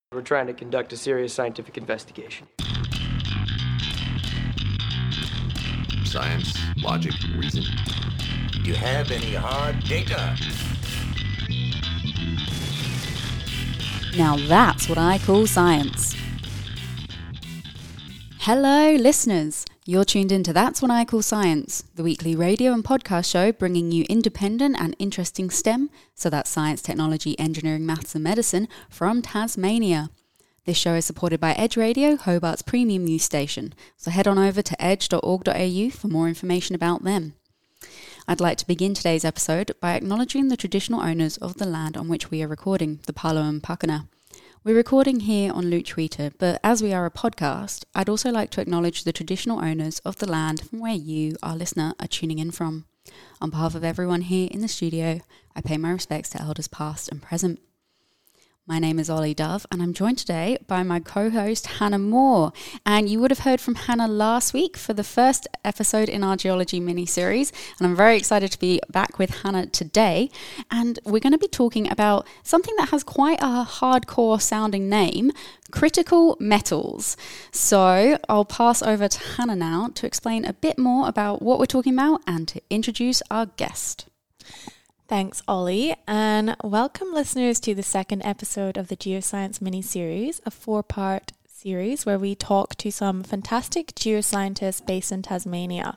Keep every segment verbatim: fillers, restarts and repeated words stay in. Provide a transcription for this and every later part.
We're trying to conduct a serious scientific investigation. Science, logic, reason. Do you have any hard data? Now that's what I call science. Hello, listeners. You're tuned into That's What I Call Science, the weekly radio and podcast show bringing you independent and interesting STEM, so that's science, technology, engineering, maths and medicine, from Tasmania. This show is supported by Edge Radio, Hobart's premium news station, so head on over to edge dot org dot a u for more information about them. I'd like to begin today's episode by acknowledging the traditional owners of the land on which we are recording, the Palo and Pakana. We're recording here on Lutruwita, but as we are a podcast, I'd also like to acknowledge the traditional owners of the land from where you, our listener, are tuning in from. On behalf of everyone here in the studio, I pay my respects to elders past and present. My name is Ollie Dove, and I'm joined today by my co-host Hannah Moore. And you would have heard from Hannah last week for the first episode in our geology mini-series, and I'm very excited to be back with Hannah today. And we're going to be talking about something that has quite a hardcore sounding name, critical metals. So I'll pass over to Hannah now to explain a bit more about what we're talking about and to introduce our guest. Thanks, Ollie, and welcome listeners to the second episode of the Geoscience mini-series, a four-part series where we talk to some fantastic geoscientists based in Tasmania.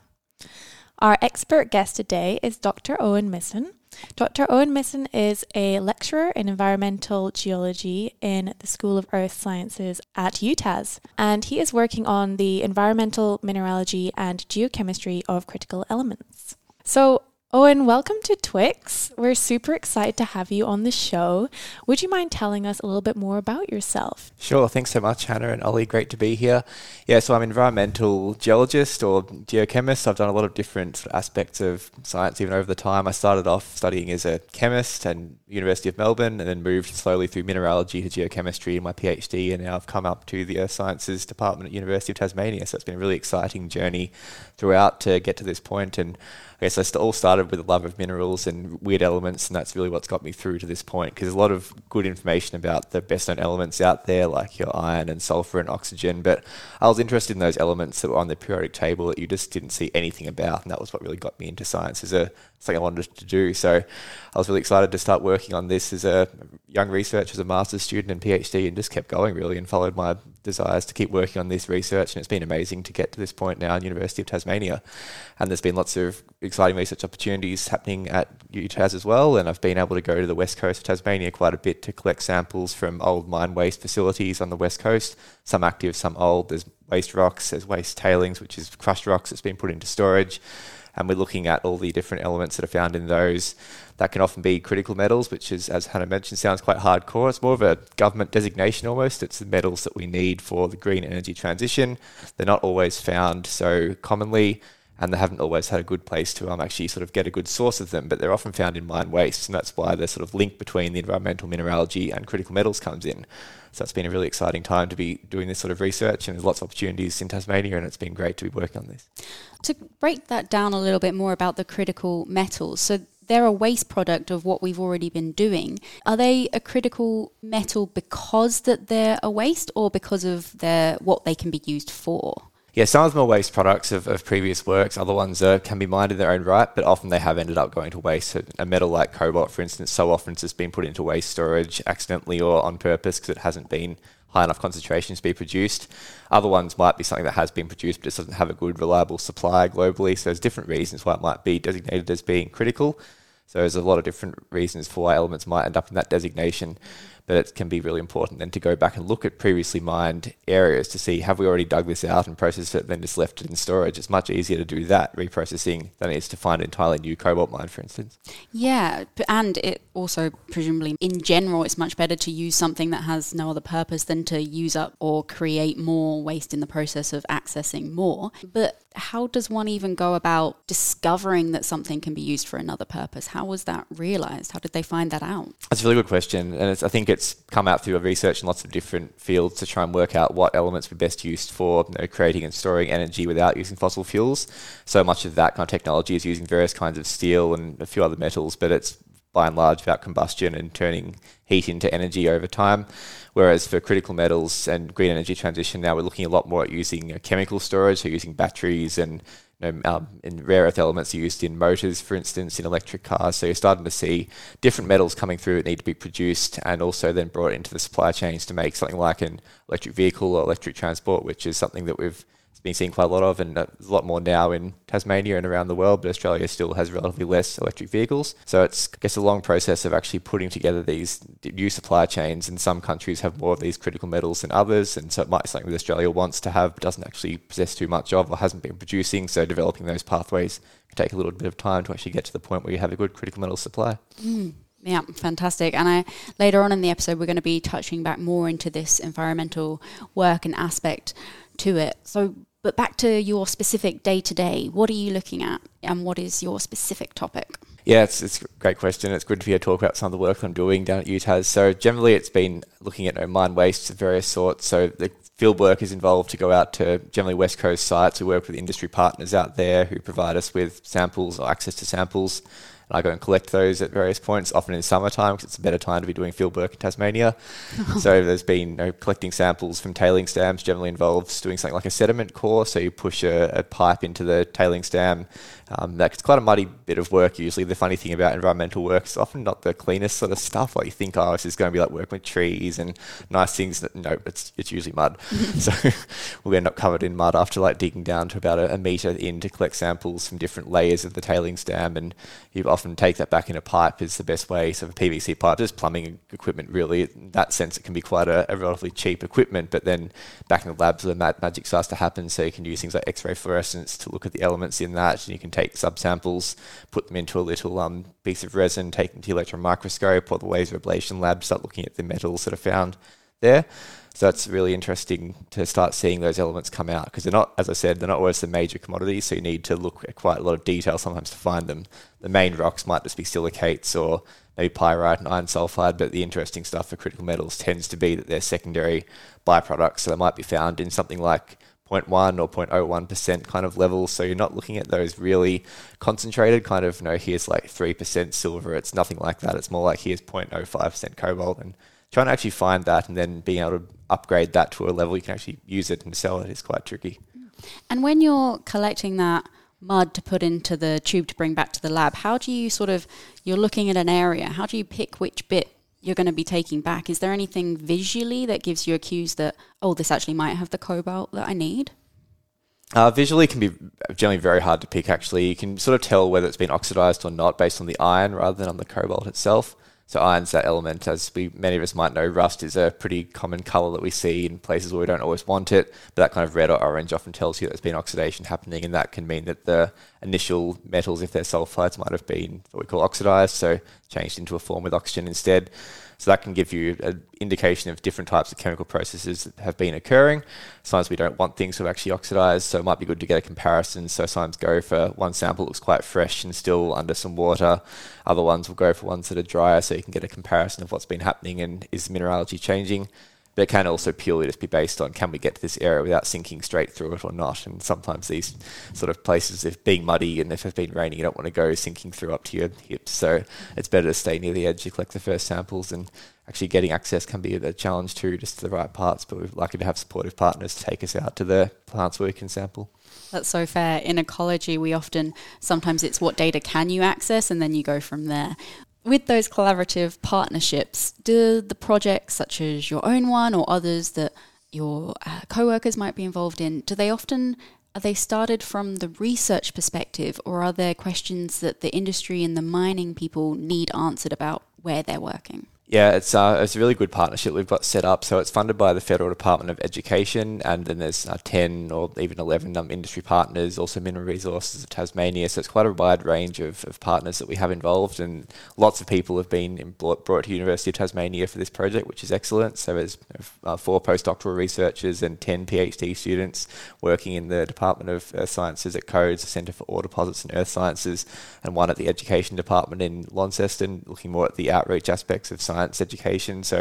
Our expert guest today is Doctor Owen Misson. Doctor Owen Misson is a lecturer in environmental geology in the School of Earth Sciences at UTAS, and he is working on the environmental mineralogy and geochemistry of critical elements. So, Owen, welcome to Twix. We're super excited to have you on the show. Would you mind telling us a little bit more about yourself? Sure, thanks so much, Hannah and Ollie. Great to be here. Yeah, so I'm an environmental geologist or geochemist. I've done a lot of different aspects of science even over the time. I started off studying as a chemist at University of Melbourne and then moved slowly through mineralogy to geochemistry in my PhD, and now I've come up to the Earth Sciences Department at University of Tasmania. So it's been a really exciting journey throughout to get to this point, and I guess I all started with a love of minerals and weird elements, and that's really what's got me through to this point, because there's a lot of good information about the best known elements out there, like your iron and sulfur and oxygen, but I was interested in those elements that were on the periodic table that you just didn't see anything about, and that was what really got me into science as a something I wanted to do. So I was really excited to start working on this as a young researcher, as a master's student and PhD, and just kept going really and followed my desires to keep working on this research, and it's been amazing to get to this point now in University of Tasmania. And there's been lots of exciting research opportunities happening at UTAS as well, and I've been able to go to the west coast of Tasmania quite a bit to collect samples from old mine waste facilities on the west coast, some active, some old. There's waste rocks, there's waste tailings, which is crushed rocks that's been put into storage, and we're looking at all the different elements that are found in those. That can often be critical metals, which is, as Hannah mentioned, sounds quite hardcore. It's more of a government designation almost. It's the metals that we need for the green energy transition. They're not always found so commonly, and they haven't always had a good place to um, actually sort of get a good source of them, but they're often found in mine waste, and that's why the sort of link between the environmental mineralogy and critical metals comes in. So it's been a really exciting time to be doing this sort of research, and there's lots of opportunities in Tasmania, and it's been great to be working on this. To break that down a little bit more about the critical metals, so they're a waste product of what we've already been doing. Are they a critical metal because that they're a waste, or because of their what they can be used for? Yeah, some of them are waste products of, of previous works. Other ones uh, can be mined in their own right, but often they have ended up going to waste. So a metal like cobalt, for instance, so often it's just been put into waste storage accidentally or on purpose because it hasn't been high enough concentrations to be produced. Other ones might be something that has been produced but just doesn't have a good, reliable supply globally. So there's different reasons why it might be designated as being critical. So there's a lot of different reasons for why elements might end up in that designation. But it can be really important then to go back and look at previously mined areas to see, have we already dug this out and processed it, then just left it in storage? It's much easier to do that reprocessing than it is to find an entirely new cobalt mine, for instance. Yeah, and it also, presumably, in general, it's much better to use something that has no other purpose than to use up or create more waste in the process of accessing more. But how does one even go about discovering that something can be used for another purpose? How was that realised? How did they find that out? That's a really good question, and it's, I think it's come out through research in lots of different fields to try and work out what elements would be best used for, you know, creating and storing energy without using fossil fuels. So much of that kind of technology is using various kinds of steel and a few other metals, but it's by and large about combustion and turning heat into energy over time. Whereas for critical metals and green energy transition, now we're looking a lot more at using uh, chemical storage, so using batteries and you know, um, and rare earth elements are used in motors, for instance, in electric cars. So you're starting to see different metals coming through that need to be produced and also then brought into the supply chains to make something like an electric vehicle or electric transport, which is something that we've been seeing quite a lot of, and uh, there's a lot more now in Tasmania and around the world, but Australia still has relatively less electric vehicles. So it's, I guess, a long process of actually putting together these new supply chains, and some countries have more of these critical metals than others, and so it might be something that Australia wants to have but doesn't actually possess too much of or hasn't been producing, so developing those pathways can take a little bit of time to actually get to the point where you have a good critical metal supply. Mm. Yeah, fantastic. And I later on in the episode, we're going to be touching back more into this environmental work and aspect to it. So, but back to your specific day-to-day, what are you looking at and what is your specific topic? Yeah, it's, it's a great question. It's good to hear talk about some of the work I'm doing down at U T A S. So generally it's been looking at you know, mine wastes of various sorts. So the field work is involved to go out to generally West Coast sites. We work with industry partners out there who provide us with samples or access to samples. I go and collect those at various points, often in summertime because it's a better time to be doing field work in Tasmania. So there's been you know, collecting samples from tailings dams, generally involves doing something like a sediment core. So you push a, a pipe into the tailings dam. Um, that's quite a muddy bit of work usually. The funny thing about environmental work is often not the cleanest sort of stuff. Like you think, oh, this is going to be like working with trees and nice things. That, no, it's it's usually mud. So we'll end up covered in mud after like digging down to about a, a metre in to collect samples from different layers of the tailings dam, and you often take that back in a pipe is the best way. So a P V C pipe, just plumbing equipment really. In that sense, it can be quite a, a relatively cheap equipment, but then back in the labs the mag- magic starts to happen. So you can use things like X-ray fluorescence to look at the elements in that, and you can take subsamples, put them into a little um, piece of resin, take them to the electron microscope or the laser ablation lab, start looking at the metals that are found there. So it's really interesting to start seeing those elements come out because they're not, as I said, they're not always the major commodities, so you need to look at quite a lot of detail sometimes to find them. The main rocks might just be silicates or maybe pyrite and iron sulfide, but the interesting stuff for critical metals tends to be that they're secondary byproducts, so they might be found in something like zero point one or zero point zero one percent kind of levels, so you're not looking at those really concentrated kind of, you know, here's like three percent silver, it's nothing like that, it's more like here's zero point zero five percent cobalt, and trying to actually find that and then being able to upgrade that to a level you can actually use it and sell it is quite tricky. And when you're collecting that mud to put into the tube to bring back to the lab, how do you sort of, you're looking at an area, how do you pick which bit you're going to be taking back? Is there anything visually that gives you a cues that, oh, this actually might have the cobalt that I need? Uh, visually can be generally very hard to pick actually. You can sort of tell whether it's been oxidized or not based on the iron rather than on the cobalt itself. So iron's that element, as we many of us might know, rust is a pretty common colour that we see in places where we don't always want it, but that kind of red or orange often tells you that there's been oxidation happening, and that can mean that the initial metals, if they're sulfides, might have been what we call oxidised, so changed into a form with oxygen instead. So that can give you an indication of different types of chemical processes that have been occurring. Sometimes we don't want things to actually oxidise, so it might be good to get a comparison. So sometimes go for one sample that looks quite fresh and still under some water. Other ones will go for ones that are drier, so you can get a comparison of what's been happening and is mineralogy changing. But it can also purely just be based on, can we get to this area without sinking straight through it or not? And sometimes these sort of places, if being muddy and if it's been raining, you don't want to go sinking through up to your hips. So it's better to stay near the edge. You collect the first samples, and actually getting access can be a challenge too, just to the right parts. But we're lucky to have supportive partners to take us out to the plants where we can sample. That's so fair. In ecology, we often, sometimes it's what data can you access, and then you go from there. With those collaborative partnerships, do the projects such as your own one or others that your uh, co-workers might be involved in, do they often, are they started from the research perspective, or are there questions that the industry and the mining people need answered about where they're working? Yeah, it's uh, it's a really good partnership we've got set up. So it's funded by the Federal Department of Education, and then there's uh, ten or even eleven um, industry partners, also Mineral Resources of Tasmania. So it's quite a wide range of, of partners that we have involved, and lots of people have been in, brought, brought to University of Tasmania for this project, which is excellent. So there's uh, four postdoctoral researchers and ten PhD students working in the Department of uh, Sciences at CODES, the Centre for Ore Deposits and Earth Sciences, and one at the Education Department in Launceston, looking more at the outreach aspects of science education. So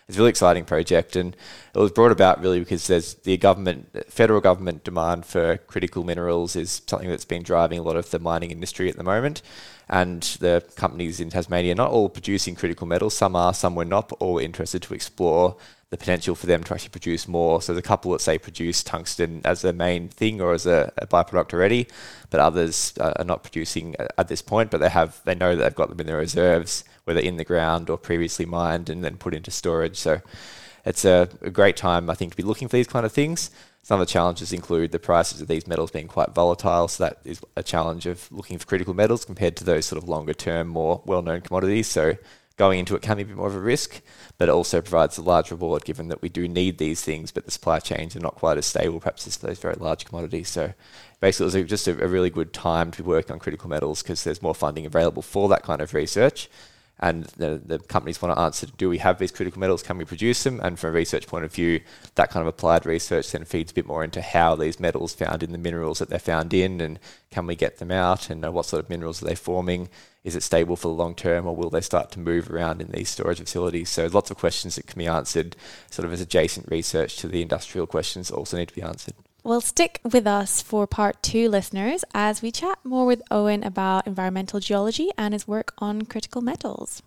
it's a really exciting project, and it was brought about really because there's the government, federal government demand for critical minerals is something that's been driving a lot of the mining industry at the moment. And the companies in Tasmania, not all producing critical metals, some are, some were not, but all were interested to explore the potential for them to actually produce more. So there's a couple that say produce tungsten as a main thing or as a, a byproduct already, but others uh, are not producing at this point, but they have, they know that they've got them in their reserves, whether in the ground or previously mined and then put into storage. So it's a, a great time, I think, to be looking for these kind of things. Some of the challenges include the prices of these metals being quite volatile, so that is a challenge of looking for critical metals compared to those sort of longer term, more well-known commodities. So going into it can be a bit more of a risk, but it also provides a large reward given that we do need these things, but the supply chains are not quite as stable perhaps as those very large commodities. So basically it was just a, a really good time to be working on critical metals because there's more funding available for that kind of research. And the, the companies want to answer, do we have these critical metals? Can we produce them? And from a research point of view, that kind of applied research then feeds a bit more into how these metals found in the minerals that they're found in, and can we get them out, and uh, what sort of minerals are they forming? Is it stable for the long term, or will they start to move around in these storage facilities? So lots of questions that can be answered sort of as adjacent research to the industrial questions that also need to be answered. Well, stick with us for part two, listeners, as we chat more with Owen about environmental geology and his work on critical metals.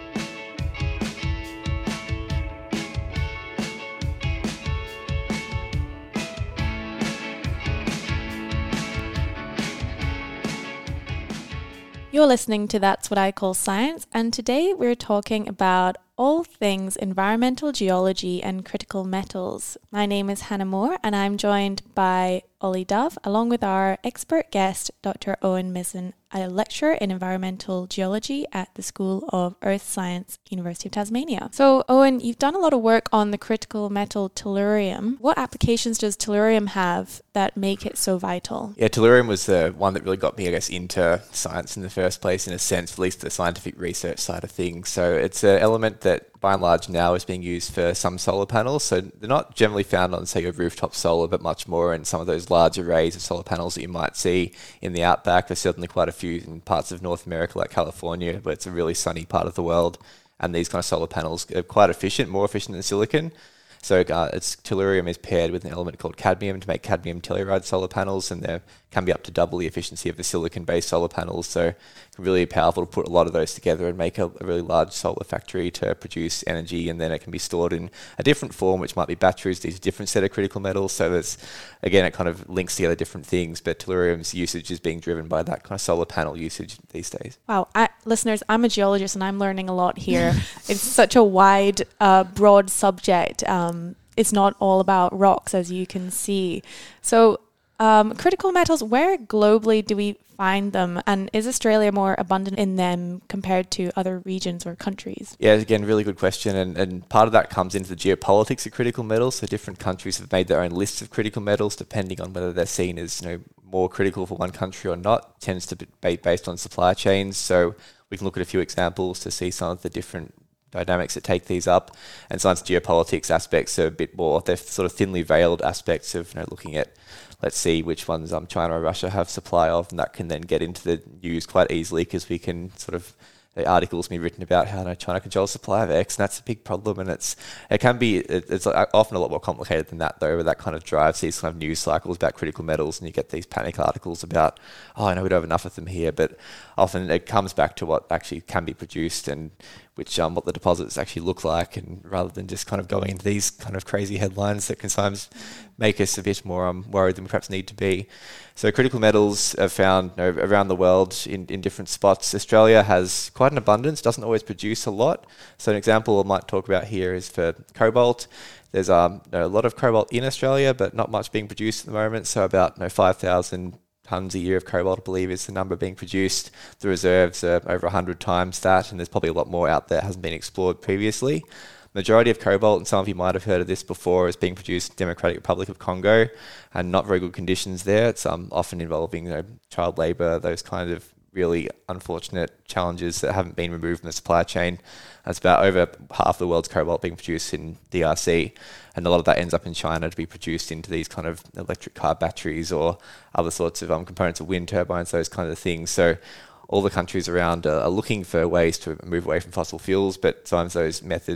You're listening to That's What I Call Science, and today we're talking about all things environmental geology and critical metals. My name is Hannah Moore, and I'm joined by Ollie Dove, along with our expert guest, Doctor Owen Mizzen, a lecturer in environmental geology at the School of Earth Science, University of Tasmania. So, Owen, you've done a lot of work on the critical metal tellurium. What applications does tellurium have that make it so vital? Yeah, tellurium was the one that really got me, I guess, into science in the first place, in a sense, at least the scientific research side of things. So it's an element that by and large now is being used for some solar panels. So they're not generally found on, say, your rooftop solar, but much more in some of those large arrays of solar panels that you might see in the outback. There's certainly quite a few in parts of North America, like California, where it's a really sunny part of the world. And these kind of solar panels are quite efficient, more efficient than silicon. So uh, it's, tellurium is paired with an element called cadmium to make cadmium telluride solar panels, and they can be up to double the efficiency of the silicon-based solar panels. So it's really powerful to put a lot of those together and make a, a really large solar factory to produce energy, and then it can be stored in a different form, which might be batteries. These are a different set of critical metals. So there's, again, it kind of links together different things, but tellurium's usage is being driven by that kind of solar panel usage these days. Wow. I, listeners, I'm a geologist and I'm learning a lot here. It's such a wide, uh, broad subject. Um, it's not all about rocks, as you can see. So um, critical metals, where globally do we find them? And is Australia more abundant in them compared to other regions or countries? Yeah, again, really good question. And, and part of that comes into the geopolitics of critical metals. So different countries have made their own lists of critical metals, depending on whether they're seen as, you know, more critical for one country or not. It tends to be based on supply chains. So we can look at a few examples to see some of the different dynamics that take these up, and science geopolitics aspects are a bit more, they're sort of thinly veiled aspects of, you know, looking at, let's see which ones um, China or Russia have supply of, and that can then get into the news quite easily because we can sort of, the articles can be written about how, you know, China controls supply of X, and that's a big problem. And it's it can be it, it's often a lot more complicated than that, though, where that kind of drives these kind of news cycles about critical metals, and you get these panic articles about, oh, I know we don't have enough of them here, but often it comes back to what actually can be produced and which um, what the deposits actually look like, and rather than just kind of going into these kind of crazy headlines that can sometimes make us a bit more um, worried than we perhaps need to be. So critical metals are found, you know, around the world in, in different spots. Australia has quite an abundance, doesn't always produce a lot. So an example I might talk about here is for cobalt. There's um, you know, a lot of cobalt in Australia, but not much being produced at the moment. So about, you know, five thousand tonnes a year of cobalt, I believe, is the number being produced. The reserves are over one hundred times that, and there's probably a lot more out there that hasn't been explored previously. Majority of cobalt, and some of you might have heard of this before, is being produced in the Democratic Republic of Congo, and not very good conditions there. It's um, often involving, you know, child labour, those kind of really unfortunate challenges that haven't been removed from the supply chain. That's about over half the world's cobalt being produced in D R C, and a lot of that ends up in China to be produced into these kind of electric car batteries or other sorts of um, components of wind turbines, those kind of things. So all the countries around are, are looking for ways to move away from fossil fuels, but sometimes those methods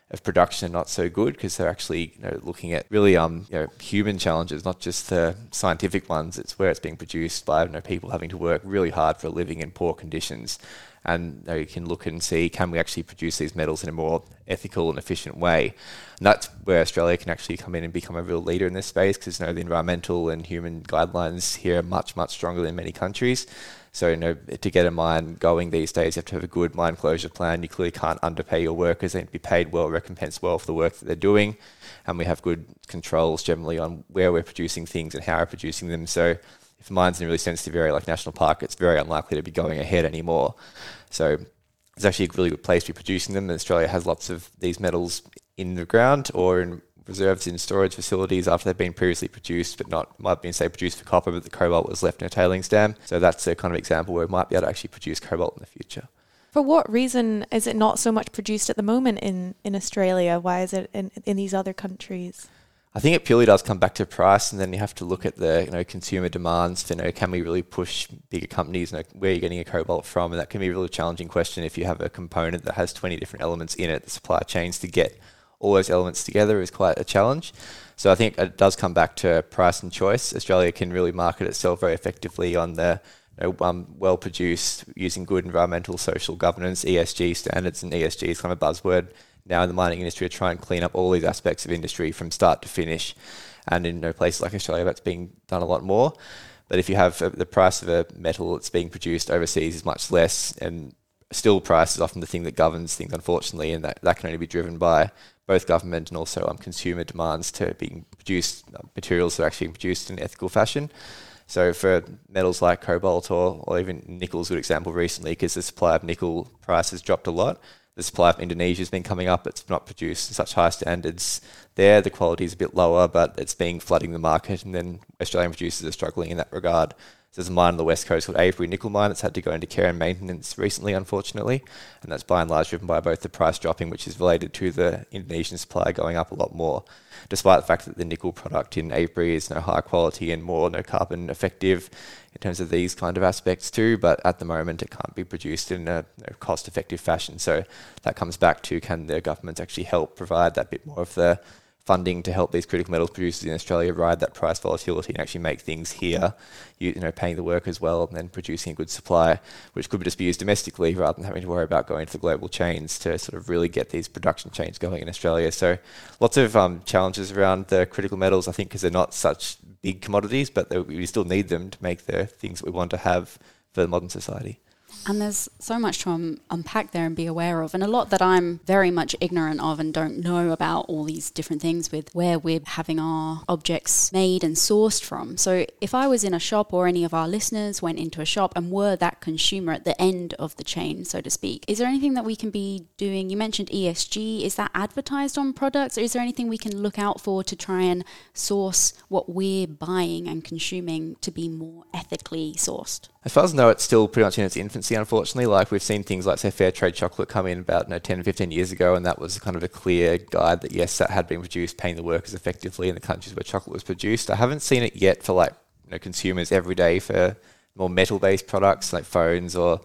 of production are not so good because they're actually you know, looking at really um you know, human challenges, not just the scientific ones. It's where it's being produced by you know, people having to work really hard for a living in poor conditions. And you know, you can look and see, can we actually produce these metals in a more ethical and efficient way? And that's where Australia can actually come in and become a real leader in this space, because you know, the environmental and human guidelines here are much, much stronger than many countries. So you know, to get a mine going these days, you have to have a good mine closure plan. You clearly can't underpay your workers. They need to be paid well, recompensed well for the work that they're doing. And we have good controls generally on where we're producing things and how we're producing them. So if a mine's in a really sensitive area like National Park, it's very unlikely to be going ahead anymore. So it's actually a really good place to be producing them. And Australia has lots of these metals in the ground or in reserves in storage facilities after they've been previously produced, but not, might have been, say, produced for copper, but the cobalt was left in a tailings dam. So that's a kind of example where we might be able to actually produce cobalt in the future. For what reason is it not so much produced at the moment in, in Australia? Why is it in, in these other countries? I think it purely does come back to price, and then you have to look at the you know consumer demands for you know can we really push bigger companies, you know, where you're getting a cobalt from, and that can be a really challenging question if you have a component that has twenty different elements in it. The supply chains to get all those elements together is quite a challenge. So I think it does come back to price and choice. Australia can really market itself very effectively on the you know, um, well-produced, using good environmental, social governance, E S G standards, and E S G is kind of a buzzword now in the mining industry, to try and clean up all these aspects of industry from start to finish. And in you know, places like Australia, that's being done a lot more. But if you have uh, the price of a metal that's being produced overseas is much less, and still price is often the thing that governs things, unfortunately, and that, that can only be driven by both government and also um, consumer demands to being produced, uh, materials that are actually produced in an ethical fashion. So for metals like cobalt or, or even nickel is a good example recently, because the supply of nickel price has dropped a lot. The supply of Indonesia has been coming up. It's not produced to such high standards there. The quality is a bit lower, but it's been flooding the market, and then Australian producers are struggling in that regard. So there's a mine on the west coast called Avebury Nickel Mine that's had to go into care and maintenance recently, unfortunately, and that's by and large driven by both the price dropping, which is related to the Indonesian supply going up a lot more, despite the fact that the nickel product in Avebury is no high quality and more no carbon effective in terms of these kind of aspects too, but at the moment it can't be produced in a you know, cost-effective fashion. So that comes back to, can the government actually help provide that bit more of the funding to help these critical metals producers in Australia ride that price volatility and actually make things here, you, you know, paying the workers well and then producing a good supply, which could just be used domestically rather than having to worry about going to the global chains to sort of really get these production chains going in Australia. So lots of um, challenges around the critical metals, I think, because they're not such big commodities, but we still need them to make the things that we want to have for the modern society. And there's so much to um, unpack there and be aware of, and a lot that I'm very much ignorant of and don't know about all these different things with where we're having our objects made and sourced from. So if I was in a shop, or any of our listeners went into a shop and were that consumer at the end of the chain, so to speak, is there anything that we can be doing? You mentioned E S G. Is that advertised on products, or is there anything we can look out for to try and source what we're buying and consuming to be more ethically sourced? As far as I know, it's still pretty much in its infancy, unfortunately. Like, we've seen things like, say, fair trade chocolate come in about you know, ten, fifteen years ago, and that was kind of a clear guide that, yes, that had been produced, paying the workers effectively in the countries where chocolate was produced. I haven't seen it yet for, like, you know, consumers every day for more metal-based products like phones or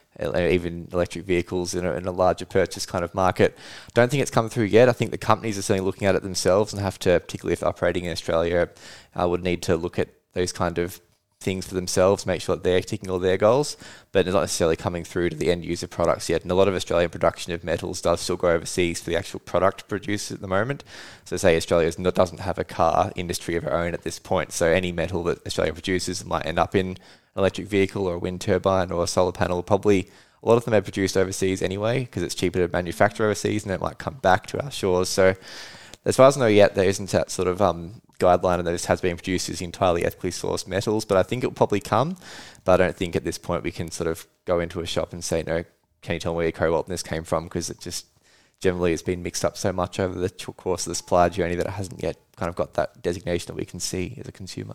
even electric vehicles in a, in a larger purchase kind of market. I don't think it's come through yet. I think the companies are certainly looking at it themselves and have to, particularly if operating in Australia, uh, would need to look at those kind of things for themselves, make sure that they're ticking all their goals, but it's not necessarily coming through to the end user products yet. And a lot of Australian production of metals does still go overseas for the actual product produced at the moment. So say Australia doesn't have a car industry of our own at this point. So any metal that Australia produces might end up in an electric vehicle or a wind turbine or a solar panel. Probably a lot of them are produced overseas anyway, because it's cheaper to manufacture overseas and it might come back to our shores. So as far as I know yet, there isn't that sort of um, guideline, and this has been produced using entirely ethically sourced metals, but I think it will probably come. But I don't think at this point we can sort of go into a shop and say, no, can you tell me where your cobalt in this came from? Because it just generally has been mixed up so much over the course of the supply journey that it hasn't yet kind of got that designation that we can see as a consumer.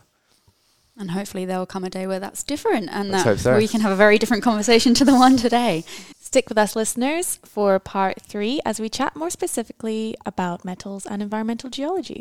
And hopefully there will come a day where that's different, and Let's that hope so. we can have a very different conversation to the one today. Stick with us, listeners, for part three as we chat more specifically about metals and environmental geology.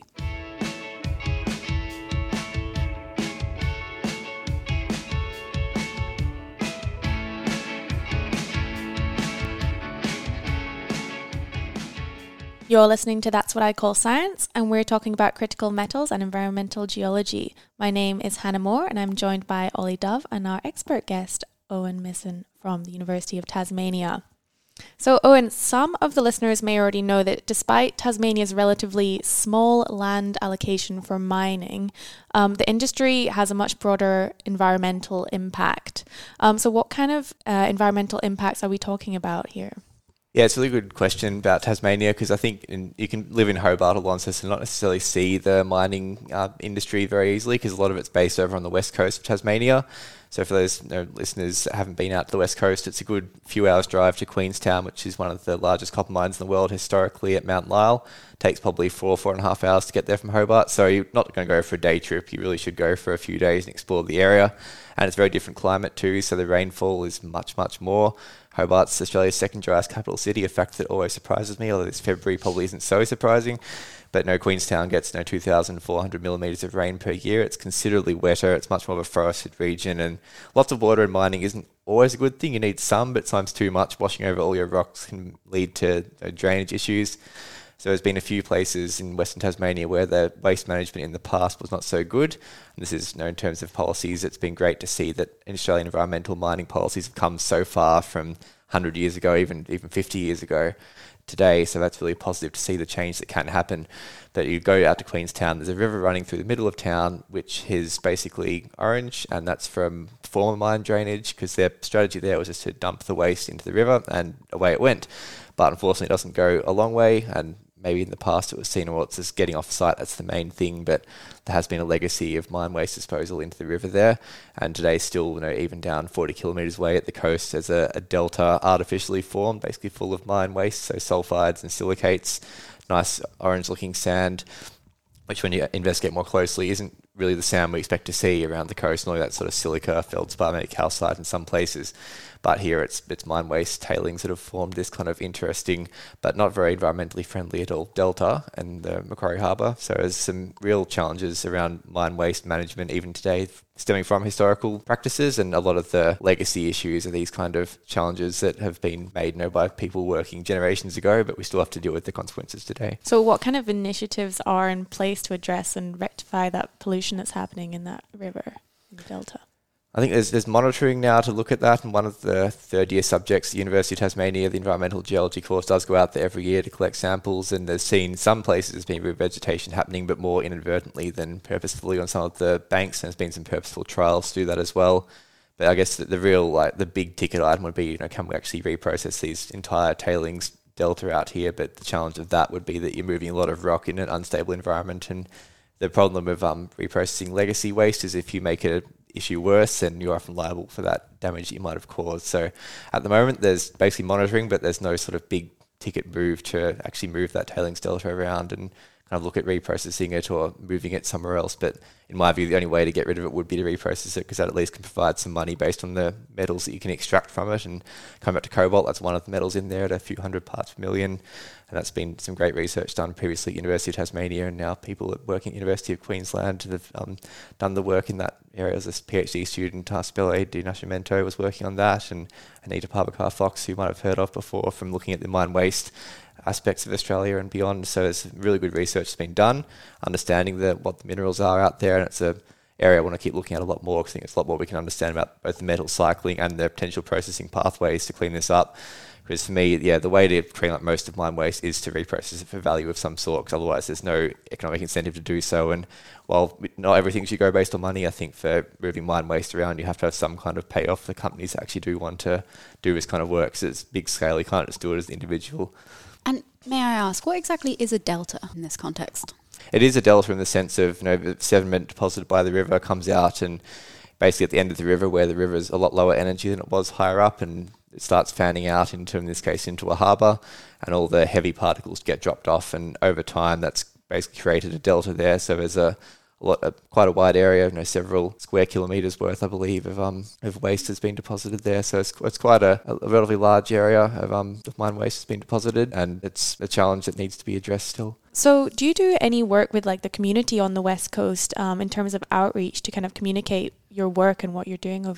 You're listening to That's What I Call Science, and we're talking about critical metals and environmental geology. My name is Hannah Moore, and I'm joined by Ollie Dove and our expert guest, Owen Misson from the University of Tasmania. So, Owen, some of the listeners may already know that despite Tasmania's relatively small land allocation for mining, um, the industry has a much broader environmental impact. Um, so what kind of uh, environmental impacts are we talking about here? Yeah, it's a really good question about Tasmania, because I think in, you can live in Hobart or Launceston and not necessarily see the mining uh, industry very easily, because a lot of it's based over on the west coast of Tasmania. So for those you know, listeners that haven't been out to the west coast, it's a good few hours drive to Queenstown, which is one of the largest copper mines in the world historically at Mount Lyell. It takes probably four, four and a half hours to get there from Hobart. So you're not going to go for a day trip. You really should go for a few days and explore the area. And it's a very different climate too, so the rainfall is much, much more. Hobart's Australia's second driest capital city, a fact that always surprises me, although this February probably isn't so surprising. But no, Queenstown gets no two thousand four hundred millimetres of rain per year. It's considerably wetter. It's much more of a forested region, and lots of water in mining isn't always a good thing. You need some, but sometimes too much. Washing over all your rocks can lead to uh, drainage issues. So there's been a few places in Western Tasmania where the waste management in the past was not so good. And this is, you know, in terms of policies, it's been great to see that Australian environmental mining policies have come so far from one hundred years ago, even even fifty years ago today. So that's really positive to see the change that can happen. But you go out to Queenstown, there's a river running through the middle of town, which is basically orange, and that's from former mine drainage, because their strategy there was just to dump the waste into the river, and away it went. But unfortunately, it doesn't go a long way, and maybe in the past it was seen, well, it's just getting off site, that's the main thing, but there has been a legacy of mine waste disposal into the river there, and today still, you know, even down forty kilometres away at the coast, there's a, a delta artificially formed, basically full of mine waste, so sulfides and silicates, nice orange-looking sand, which when you investigate more closely isn't really the sand we expect to see around the coast, and all that sort of silica, feldspar, maybe calcite in some places. But here it's it's mine waste tailings that have formed this kind of interesting, but not very environmentally friendly at all, delta and the Macquarie Harbour. So there's some real challenges around mine waste management even today, stemming from historical practices, and a lot of the legacy issues are these kind of challenges that have been made, you know, by people working generations ago, but we still have to deal with the consequences today. So what kind of initiatives are in place to address and rectify that pollution that's happening in that river, in the delta? I think there's there's monitoring now to look at that, and one of the third year subjects at the University of Tasmania, the environmental geology course, does go out there every year to collect samples, and there's seen some places there's been revegetation happening, but more inadvertently than purposefully on some of the banks, and there's been some purposeful trials to do that as well. But I guess the, the real, like, the big ticket item would be, you know, can we actually reprocess these entire tailings delta out here? But the challenge of that would be that you're moving a lot of rock in an unstable environment, and the problem of um, reprocessing legacy waste is if you make it issue worse, then you're often liable for that damage that you might have caused. So at the moment, there's basically monitoring, but there's no sort of big ticket move to actually move that tailings delta around and kind of look at reprocessing it or moving it somewhere else. But in my view, the only way to get rid of it would be to reprocess it, because that at least can provide some money based on the metals that you can extract from it. And coming back to cobalt, that's one of the metals in there at a few hundred parts per million. And that's been some great research done previously at University of Tasmania, and now people working at University of Queensland have um, done the work in that area. As a PhD student, uh, Spele Di Nascimento was working on that, and Anita Parbakar-Fox, who you might have heard of before from looking at the mine waste aspects of Australia and beyond. So there's really good research that's been done, understanding the, what the minerals are out there, and it's a area I want to keep looking at a lot more, because I think it's a lot more we can understand about both the metal cycling and the potential processing pathways to clean this up. Because for me, yeah, the way to clean up most of mine waste is to reprocess it for value of some sort, because otherwise there's no economic incentive to do so. And while not everything should go based on money, I think for moving mine waste around, you have to have some kind of payoff for companies that actually do want to do this kind of work. Because it's big scale, you can't just do it as an individual. And may I ask, what exactly is a delta in this context? It is a delta in the sense of, you know, the sediment deposited by the river comes out, and basically at the end of the river, where the river is a lot lower energy than it was higher up, and it starts fanning out into, in this case, into a harbour, and all the heavy particles get dropped off, and over time that's basically created a delta there. So there's a, a lot, a, quite a wide area, you know, several square kilometres worth, I believe, of um of waste has been deposited there. So it's it's quite a, a relatively large area of um of mine waste has been deposited, and it's a challenge that needs to be addressed still. So do you do any work with like the community on the West Coast um, in terms of outreach to kind of communicate your work and what you're doing over there?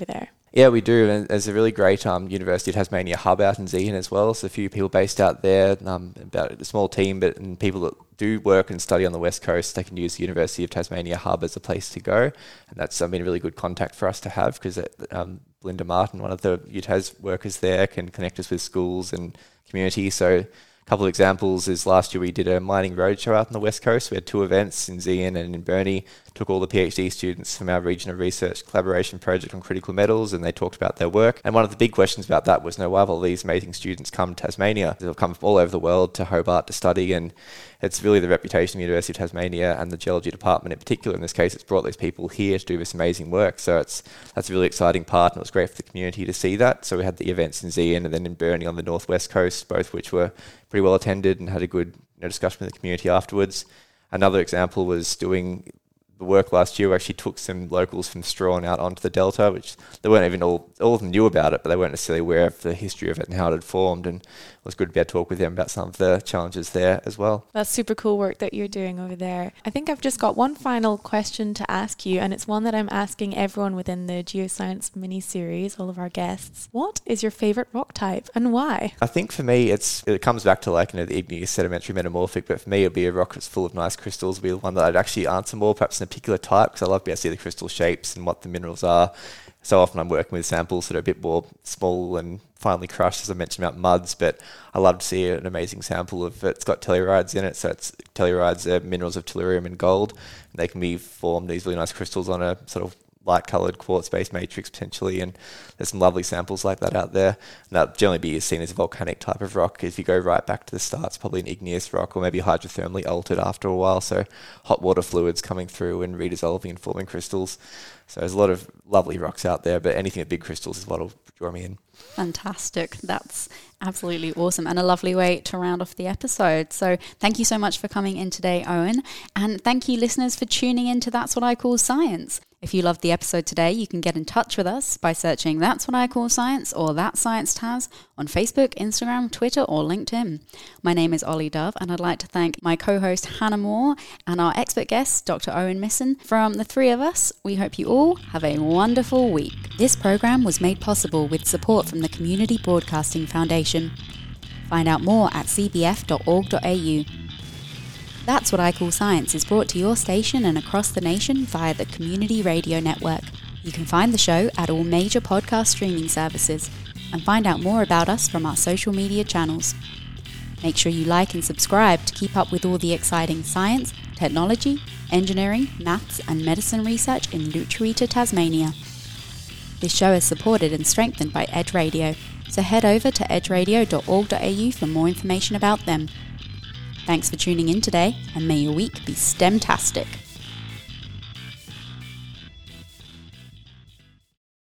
Yeah, we do. And there's a really great um, University of Tasmania hub out in Zeehan as well. So a few people based out there, um, about a small team, but and people that do work and study on the West Coast, they can use the University of Tasmania hub as a place to go. And that's um, been a really good contact for us to have, because um, Belinda Martin, one of the U T A S workers there, can connect us with schools and community. So a couple of examples is last year we did a mining roadshow out on the West Coast. We had two events in Zeehan and in Burnie, took all the PhD students from our region of research collaboration project on critical metals, and they talked about their work. And one of the big questions about that was, no, why have all these amazing students come to Tasmania? They've come from all over the world to Hobart to study, and it's really the reputation of the University of Tasmania and the geology department in particular. In this case, it's brought these people here to do this amazing work. So it's that's a really exciting part, and it was great for the community to see that. So we had the events in Zeehan and then in Burnie on the northwest coast, both which were pretty well attended, and had a good you know, discussion with the community afterwards. Another example was doing the work last year. We actually took some locals from Strawn out onto the Delta, which they weren't even all, all of them knew about it, but they weren't necessarily aware of the history of it and how it had formed. And it was good to be able to talk with them about some of the challenges there as well. That's super cool work that you're doing over there. I think I've just got one final question to ask you, and it's one that I'm asking everyone within the Geoscience mini-series, all of our guests. What is your favourite rock type and why? I think for me, it's it comes back to like you know the igneous, sedimentary, metamorphic, but for me it'd be a rock that's full of nice crystals, would be the one that I'd actually answer more, perhaps in a particular type, because I love to be able to see the crystal shapes and what the minerals are. So often I'm working with samples that are a bit more small and finely crushed, as I mentioned about muds, but I love to see an amazing sample of it. It's got tellurides in it, so it's tellurides are minerals of tellurium and gold, and they can be formed, these really nice crystals, on a sort of light-coloured quartz-based matrix potentially, and there's some lovely samples like that out there. And that generally be seen as a volcanic type of rock. If you go right back to the start, it's probably an igneous rock, or maybe hydrothermally altered after a while, so hot water fluids coming through and redissolving and forming crystals. So there's a lot of lovely rocks out there, but anything with big crystals is what will draw me in. Fantastic. That's absolutely awesome, and a lovely way to round off the episode. So thank you so much for coming in today, Owen, and thank you listeners for tuning in to That's What I Call Science. If you loved the episode today, you can get in touch with us by searching That's What I Call Science or That Science Taz on Facebook, Instagram, Twitter or LinkedIn. My name is Ollie Dove, and I'd like to thank my co-host Hannah Moore and our expert guest, Doctor Owen Misson. From the three of us, we hope you all have a wonderful week. This program was made possible with support from the Community Broadcasting Foundation. Find out more at c b f dot org dot a u. That's What I Call Science is brought to your station and across the nation via the Community Radio Network. You can find the show at all major podcast streaming services and find out more about us from our social media channels. Make sure you like and subscribe to keep up with all the exciting science, technology, engineering, maths and medicine research in Lutruwita, Tasmania. This show is supported and strengthened by Edge Radio, so head over to edge radio dot org dot a u for more information about them. Thanks for tuning in today, and may your week be STEM-tastic.